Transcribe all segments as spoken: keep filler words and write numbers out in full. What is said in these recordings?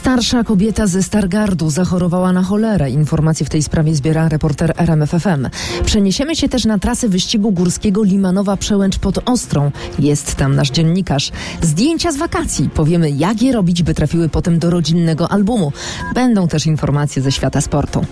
Starsza kobieta ze Stargardu zachorowała na cholerę. Informacje w tej sprawie zbiera reporter R M F F M. Przeniesiemy się też na trasę wyścigu górskiego Limanowa Przełęcz pod Ostrą. Jest tam nasz dziennikarz. Zdjęcia z wakacji. Powiemy, jak je robić, by trafiły potem do rodzinnego albumu. Będą też informacje ze świata sportu.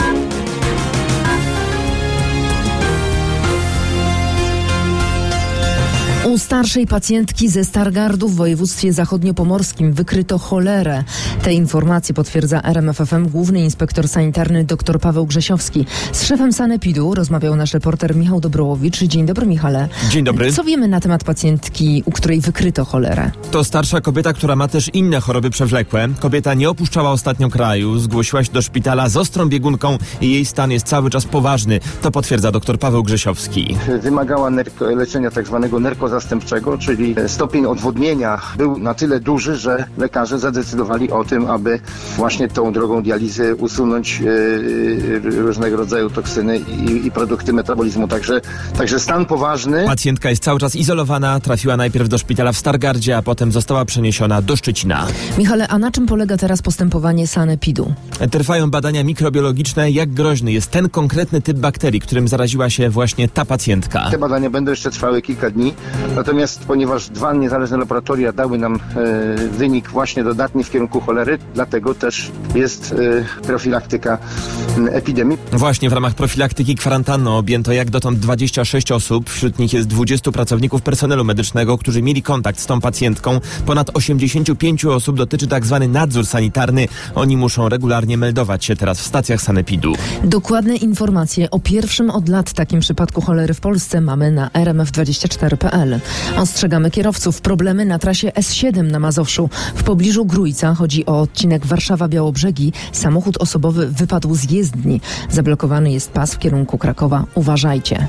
U starszej pacjentki ze Stargardu w województwie zachodniopomorskim wykryto cholerę. Te informacje potwierdza R M F F M główny inspektor sanitarny dr Paweł Grzesiowski. Z szefem sanepidu rozmawiał nasz reporter Michał Dobrołowicz. Dzień dobry, Michale. Dzień dobry. Co wiemy na temat pacjentki, u której wykryto cholerę? To starsza kobieta, która ma też inne choroby przewlekłe. Kobieta nie opuszczała ostatnio kraju, zgłosiła się do szpitala z ostrą biegunką i jej stan jest cały czas poważny. To potwierdza dr Paweł Grzesiowski. Wymagała nerko- leczenia tak zwanego nerkozastępczego, czyli stopień odwodnienia był na tyle duży, że lekarze zadecydowali o tym, aby właśnie tą drogą dializy usunąć yy, różnego rodzaju toksyny i, i produkty metabolizmu. Także, także stan poważny. Pacjentka jest cały czas izolowana, trafiła najpierw do szpitala w Stargardzie, a potem została przeniesiona do Szczecina. Michale, a na czym polega teraz postępowanie sanepidu? Trwają badania mikrobiologiczne, jak groźny jest ten konkretny typ bakterii, którym zaraziła się właśnie ta pacjentka. Te badania będą jeszcze trwały kilka dni. Natomiast ponieważ dwa niezależne laboratoria dały nam e, wynik właśnie dodatni w kierunku cholery, dlatego też jest e, profilaktyka m, epidemii. Właśnie w ramach profilaktyki kwarantanny objęto jak dotąd dwadzieścia sześć osób. Wśród nich jest dwudziestu pracowników personelu medycznego, którzy mieli kontakt z tą pacjentką. Ponad osiemdziesięciu pięciu osób dotyczy tak zwany nadzór sanitarny. Oni muszą regularnie meldować się teraz w stacjach sanepidu. Dokładne informacje o pierwszym od lat takim przypadku cholery w Polsce mamy na r m f dwadzieścia cztery kropka p l. Ostrzegamy kierowców. Problemy na trasie S siedem na Mazowszu. W pobliżu Grójca chodzi o odcinek Warszawa-Białobrzegi. Samochód osobowy wypadł z jezdni. Zablokowany jest pas w kierunku Krakowa. Uważajcie.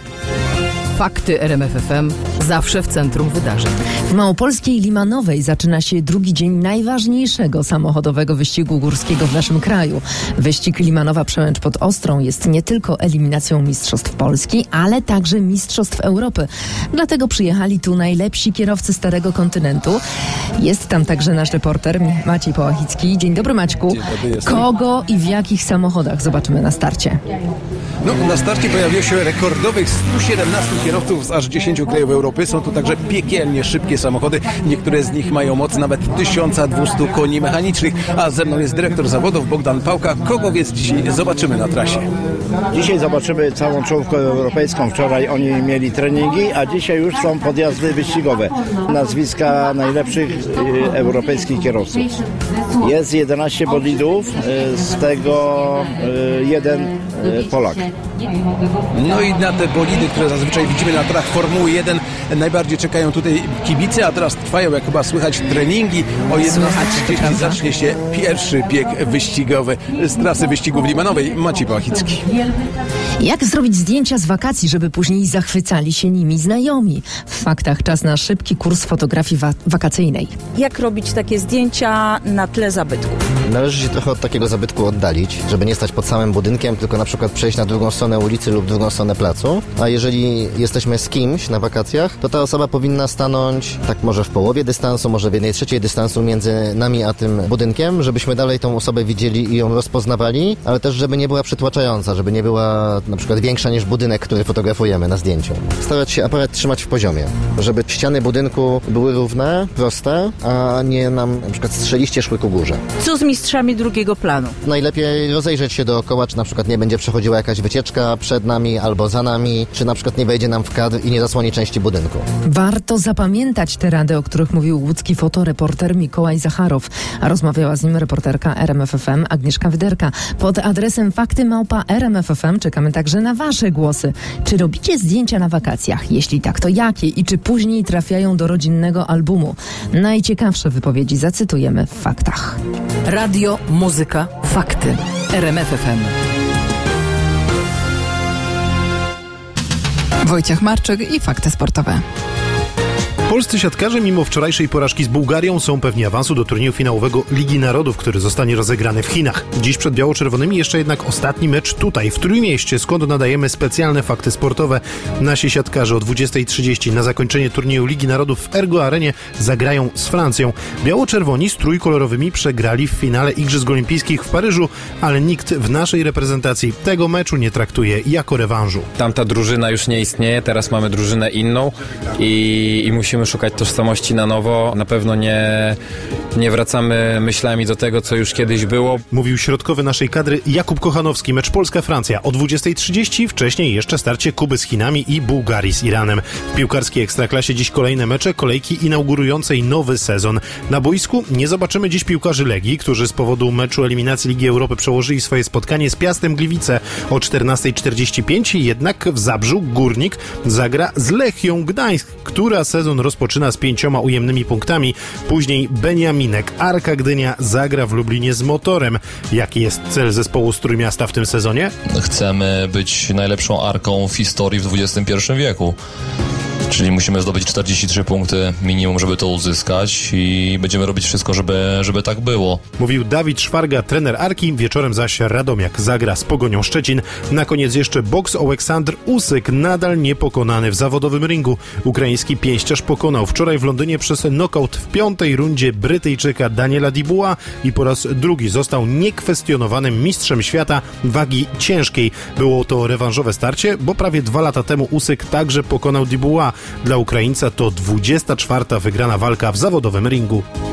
Fakty R M F F M. Zawsze w centrum wydarzeń. W małopolskiej Limanowej zaczyna się drugi dzień najważniejszego samochodowego wyścigu górskiego w naszym kraju. Wyścig Limanowa Przełęcz pod Ostrą jest nie tylko eliminacją Mistrzostw Polski, ale także Mistrzostw Europy. Dlatego przyjechali tu najlepsi kierowcy Starego Kontynentu. Jest tam także nasz reporter Maciej Połachicki. Dzień dobry, Maćku. Dzień dobry, jestem. Kogo i w jakich samochodach zobaczymy na starcie? No, na starcie pojawiło się rekordowych stu siedemnastu kierowców z aż dziesięciu krajów Europy. Są tu także piekielnie szybkie samochody. Niektóre z nich mają moc nawet tysiąc dwieście koni mechanicznych. A ze mną jest dyrektor zawodów Bogdan Pałka. Kogo więc dzisiaj zobaczymy na trasie? Dzisiaj zobaczymy całą czołówkę europejską. Wczoraj oni mieli treningi, a dzisiaj już są podjazdy wyścigowe. Nazwiska najlepszych y, europejskich kierowców. Jest jedenaście bolidów, y, z tego y, jeden y, Polak. No i na te bolidy, które zazwyczaj widzimy na torach Formuły jeden, najbardziej czekają tutaj kibice, a teraz trwają, jak chyba słychać, treningi. O jedenastej trzydzieści zacznie się pierwszy bieg wyścigowy z trasy wyścigów Limanowej. Maciej Połachicki. Jak zrobić zdjęcia z wakacji, żeby później zachwycali się nimi znajomi? W faktach czas na szybki kurs fotografii wa- wakacyjnej. Jak robić takie zdjęcia na tle zabytków? Należy się trochę od takiego zabytku oddalić, żeby nie stać pod samym budynkiem, tylko na przykład przejść na drugą stronę ulicy lub drugą stronę placu. A jeżeli jesteśmy z kimś na wakacjach, to ta osoba powinna stanąć tak może w połowie dystansu, może w jednej trzeciej dystansu między nami a tym budynkiem, żebyśmy dalej tą osobę widzieli i ją rozpoznawali, ale też żeby nie była przytłaczająca, żeby nie była na przykład większa niż budynek, który fotografujemy na zdjęciu. Starać się aparat trzymać w poziomie, żeby ściany budynku były równe, proste, a nie nam na przykład strzeliście szły ku górze. Co z mistrzami drugiego planu? Najlepiej rozejrzeć się dookoła, czy na przykład nie będzie przechodziła jakaś wycieczka przed nami albo za nami, czy na przykład nie wejdzie nam w kadr i nie zasłoni części budynku. Warto zapamiętać te rady, o których mówił łódzki fotoreporter Mikołaj Zacharow, a rozmawiała z nim reporterka R M F F M Agnieszka Wyderka. Pod adresem fakty małpa r m f f m czekamy także na wasze głosy. Czy robicie zdjęcia na wakacjach? Jeśli tak, to jakie? I czy później trafiają do rodzinnego albumu? Najciekawsze wypowiedzi zacytujemy w faktach. Radio, muzyka, fakty. R M F F M. Wojciech Marczyk i fakty sportowe. Polscy siatkarze mimo wczorajszej porażki z Bułgarią są pewni awansu do turnieju finałowego Ligi Narodów, który zostanie rozegrany w Chinach. Dziś przed biało-czerwonymi jeszcze jednak ostatni mecz tutaj, w Trójmieście, skąd nadajemy specjalne fakty sportowe. Nasi siatkarze o dwudziestej trzydzieści na zakończenie turnieju Ligi Narodów w Ergo Arenie zagrają z Francją. Biało-czerwoni z trójkolorowymi przegrali w finale Igrzysk Olimpijskich w Paryżu, ale nikt w naszej reprezentacji tego meczu nie traktuje jako rewanżu. Tamta drużyna już nie istnieje, teraz mamy drużynę inną i, i musimy szukać tożsamości na nowo. Na pewno nie, nie wracamy myślami do tego, co już kiedyś było. Mówił środkowy naszej kadry Jakub Kochanowski. Mecz Polska-Francja o dwudziestej trzydzieści, wcześniej jeszcze starcie Kuby z Chinami i Bułgarii z Iranem. W piłkarskiej Ekstraklasie dziś kolejne mecze, kolejki inaugurującej nowy sezon. Na boisku nie zobaczymy dziś piłkarzy Legii, którzy z powodu meczu eliminacji Ligi Europy przełożyli swoje spotkanie z Piastem Gliwice o czternastej czterdzieści pięć, jednak w Zabrzu Górnik zagra z Lechią Gdańsk, która sezon rozpoczyna z pięcioma ujemnymi punktami. Później Beniaminek, Arka Gdynia zagra w Lublinie z Motorem. Jaki jest cel zespołu z Trójmiasta w tym sezonie? Chcemy być najlepszą Arką w historii w dwudziestym pierwszym wieku. Czyli musimy zdobyć czterdzieści trzy punkty minimum, żeby to uzyskać i będziemy robić wszystko, żeby, żeby tak było. Mówił Dawid Szwarga, trener Arki. Wieczorem zaś Radomiak zagra z Pogonią Szczecin. Na koniec jeszcze boks Oleksandr Usyk, nadal niepokonany w zawodowym ringu. Ukraiński pięściarz pokonał wczoraj w Londynie przez nokaut w piątej rundzie Brytyjczyka Daniela Dubois i po raz drugi został niekwestionowanym mistrzem świata wagi ciężkiej. Było to rewanżowe starcie, bo prawie dwa lata temu Usyk także pokonał Dubois. Dla Ukraińca to dwudziesta czwarta wygrana walka w zawodowym ringu.